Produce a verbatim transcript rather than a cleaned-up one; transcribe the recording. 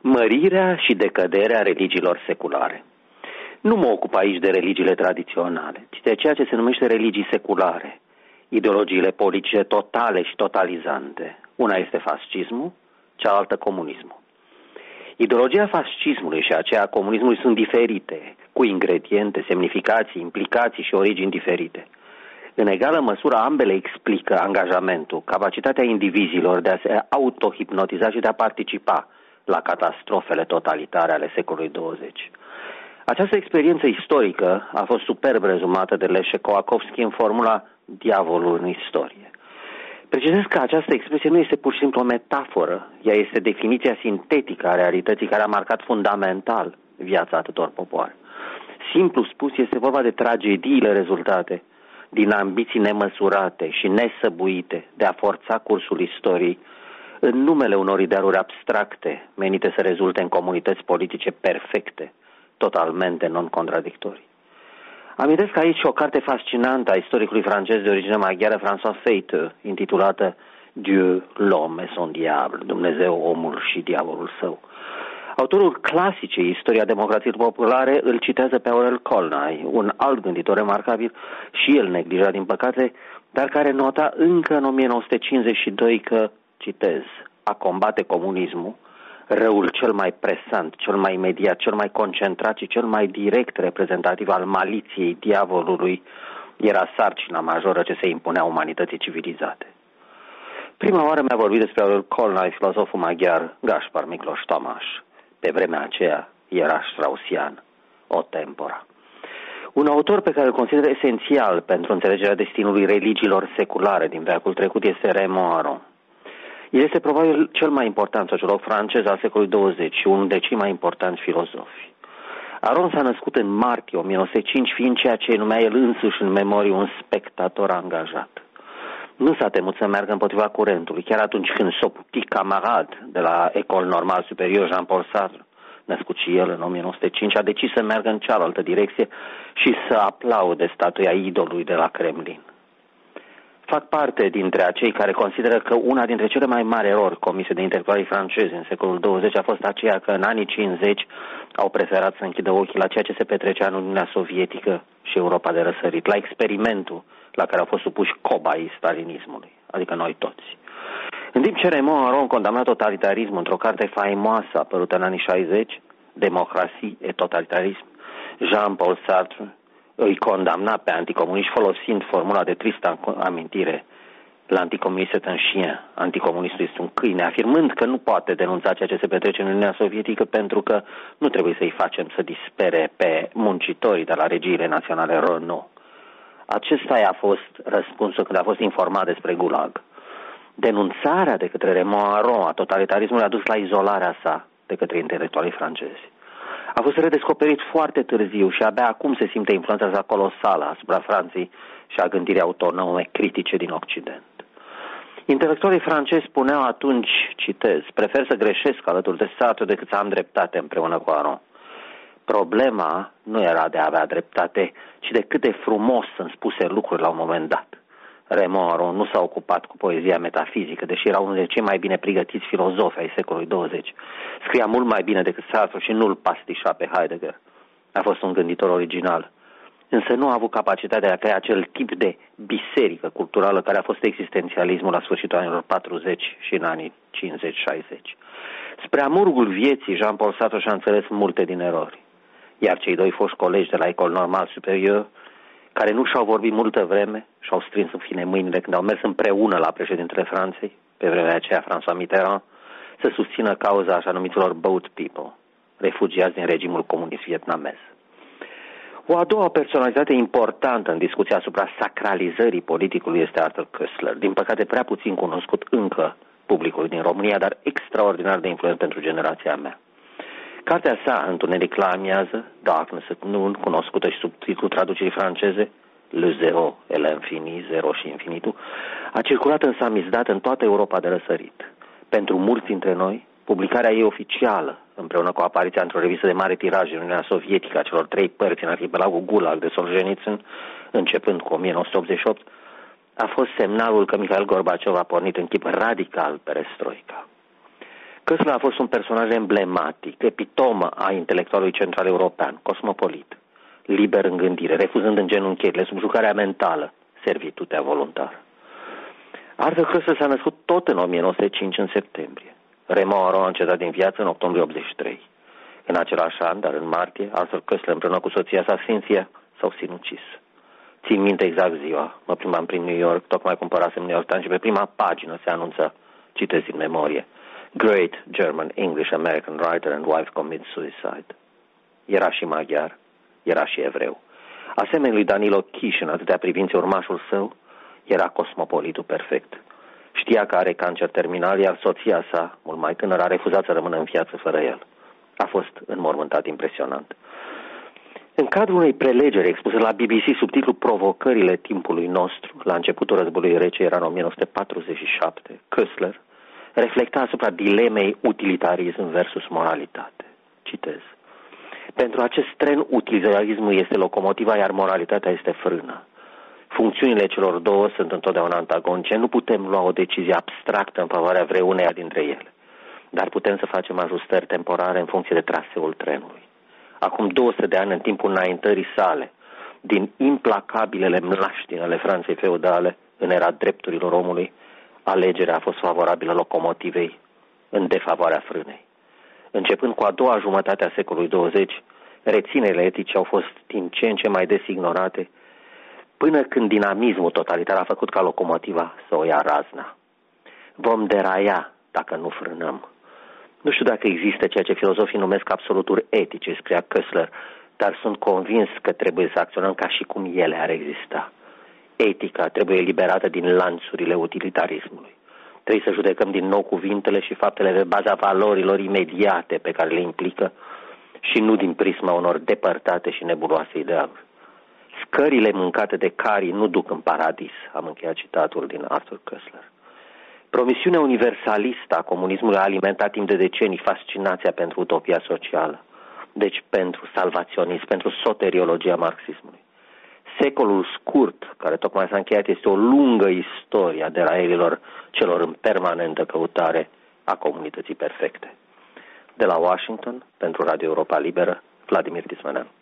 Mărirea și decăderea religiilor seculare. Nu mă ocup aici de religiile tradiționale, ci de ceea ce se numește religii seculare, ideologiile politice totale și totalizante. Una este fascismul, cealaltă comunismul. Ideologia fascismului și aceea a comunismului sunt diferite, cu ingrediente, semnificații, implicații și origini diferite. În egală măsură, ambele explică angajamentul, capacitatea indivizilor de a se autohipnotiza și de a participa la catastrofele totalitare ale secolului douăzeci. Această experiență istorică a fost superb rezumată de Leszek Kołakowski în formula diavolul în istorie. Precizez că această expresie nu este pur și simplu o metaforă, ea este definiția sintetică a realității care a marcat fundamental viața atâtor popoare. Simplu spus, este vorba de tragediile rezultate din ambiții nemăsurate și nesăbuite de a forța cursul istoriei în numele unor idealuri abstracte menite să rezulte în comunități politice perfecte, totalmente non-contradictorii. Amintesc aici o carte fascinantă a istoricului francez de origine maghiară François Feiteux, intitulată Dieu, l'homme et son diable, Dumnezeu, omul și diavolul său. Autorul clasicei Istoria democrației populare îl citează pe Aurel Colnay, un alt gânditor remarcabil și el neglijat din păcate, dar care nota încă în o mie nouă sute cincizeci și doi că, citez, a combate comunismul, răul cel mai presant, cel mai imediat, cel mai concentrat și cel mai direct reprezentativ al maliției diavolului era sarcina majoră ce se impunea umanității civilizate. Prima oară mi-a vorbit despre Aurel Colnay, filozoful maghiar Gaspar Miklos Tamás. Pe vremea aceea era straussian, o tempora. Un autor pe care îl consider esențial pentru înțelegerea destinului religiilor seculare din veacul trecut este Raymond Aron. El este probabil cel mai important sociolog francez al secolului douăzeci și unul dintre cei mai importanți filozofi. Aron s-a născut în martie o mie nouă sute cinci, fiind ceea ce numea el însuși în memorie un spectator angajat. Nu s-a temut să meargă împotriva curentului, chiar atunci când son petit camarade de la École Normale Supérieure Jean-Paul Sartre, născut și el în o mie nouă sute cinci, a decis să meargă în cealaltă direcție și să aplaude statuia idolului de la Kremlin. Fac parte dintre acei care consideră că una dintre cele mai mari erori comise de intelectualii francezi în secolul douăzeci a fost aceea că în anii cincizeci au preferat să închidă ochii la ceea ce se petrecea în Uniunea Sovietică și Europa de răsărit, la experimentul la care au fost supuși cobaii stalinismului, adică noi toți. În timp ce Raymond Aron condamna totalitarismul într-o carte faimoasă apărută în anii șaizeci, Democrație et totalitarism, Jean-Paul Sartre îi condamna pe anticomuniști folosind formula de tristă amintire: l'anticomunist est un chien, anticomunistul este un câine, afirmând că nu poate denunța ceea ce se petrece în Uniunea Sovietică pentru că nu trebuie să-i facem să dispere pe muncitorii de la regiile naționale Renault. Acesta a fost răspunsul când a fost informat despre Gulag. Denunțarea de către Raymond Aron a totalitarismului a dus la izolarea sa de către intelectualii francezi. A fost redescoperit foarte târziu și abia acum se simte influența sa colosală asupra Franței și a gândirii autonome critice din Occident. Intelectualii francezi spuneau atunci, citez, prefer să greșesc alături de Sartre decât să am dreptate împreună cu Aron. Problema nu era de a avea dreptate, ci de cât de frumos sunt spuse lucruri la un moment dat. Raymond Aron nu s-a ocupat cu poezia metafizică, deși era unul dintre cei mai bine pregătiți filozofi ai secolului douăzeci. Scria mult mai bine decât Sartre și nu-l pastișa pe Heidegger. A fost un gânditor original, însă nu a avut capacitatea de a crea acel tip de biserică culturală care a fost existențialismul la sfârșitul anilor patruzeci și în anii cincizeci șaizeci. Spre amurgul vieții, Jean-Paul Sartre și-a înțeles multe din erori, iar cei doi foști colegi de la École Normale Supérieure, care nu și-au vorbit multă vreme și-au strâns în fine mâinile când au mers împreună la președintele Franței, pe vremea aceea François Mitterrand, să susțină cauza așa numiților boat people, refugiați din regimul comunist vietnamez. O a doua personalitate importantă în discuția asupra sacralizării politicului este Arthur Koestler, din păcate prea puțin cunoscut încă publicului din România, dar extraordinar de influent pentru generația mea. Cartea sa, Întuneric la amiază, Darkness at Noon, cunoscută și sub titlul traducerii franceze, Le Zero et l'Infini, Zero și Infinitul, a circulat în samizdat în toată Europa de răsărit. Pentru mulți dintre noi, publicarea ei oficială, împreună cu apariția într-o revistă de mare tiraj în Uniunea Sovietică a celor trei părți în arhipelagul Gulag de Solzhenitsyn, începând cu o mie nouă sute optzeci și opt, a fost semnalul că Mikhail Gorbaciov a pornit în chip radical perestroica. Köstler a fost un personaj emblematic, epitomă a intelectualului central european, cosmopolit, liber în gândire, refuzând în genunchierile, subjugarea mentală, servitutea voluntară. Arthur Koestler s-a născut tot în o mie nouă sute cinci, în septembrie. Raymond Aron a încetat din viață în octombrie optzeci și trei. În același an, dar în martie, Arthur Koestler împreună cu soția sa, Cynthia, s-au sinucis. Țin minte exact ziua. Mă plimbam prin New York, tocmai cumpărasem New York Times și pe prima pagină se anunță, citez din memorie, Great German English American writer and wife commits suicide. Era și maghiar, era și evreu. Asemenea lui Danilo Chiș, în atâtea privințe urmașul său, era cosmopolitul perfect. Știa că are cancer terminal, iar soția sa, mult mai tânără, a refuzat să rămână în viață fără el. A fost înmormântat impresionant. În cadrul unei prelegeri expuse la B B C sub titlul Provocările timpului nostru, la începutul războiului rece, era în o mie nouă sute patruzeci și șapte, Koestler reflecta asupra dilemei utilitarism versus moralitate. Citez. Pentru acest tren, utilitarismul este locomotiva, iar moralitatea este frâna. Funcțiunile celor două sunt întotdeauna antagonice. Nu putem lua o decizie abstractă în favoarea vreuneia dintre ele, dar putem să facem ajustări temporare în funcție de traseul trenului. Acum două sute de ani, în timpul înaintării sale, din implacabilele mlaștini ale Franței feudale, în era drepturilor omului, alegerea a fost favorabilă locomotivei în defavoarea frânei. Începând cu a doua jumătate a secolului douăzeci, reținerile etice au fost din ce în ce mai des ignorate, până când dinamismul totalitar a făcut ca locomotiva să o ia razna. Vom deraia dacă nu frânăm. Nu știu dacă există ceea ce filozofii numesc absoluturi etice, scria Koestler, dar sunt convins că trebuie să acționăm ca și cum ele ar exista. Etica trebuie eliberată din lanțurile utilitarismului. Trebuie să judecăm din nou cuvintele și faptele pe baza valorilor imediate pe care le implică și nu din prisma unor depărtate și nebuloase idealuri. Scările mâncate de carii nu duc în paradis, am încheiat citatul din Arthur Koestler. Promisiunea universalistă a comunismului a alimentat timp de decenii fascinația pentru utopia socială, deci pentru salvaționism, pentru soteriologia marxismului. Secolul scurt, care tocmai s-a încheiat, este o lungă istorie a deraierilor celor în permanentă căutare a comunității perfecte. De la Washington, pentru Radio Europa Liberă, Vladimir Tismaneanu.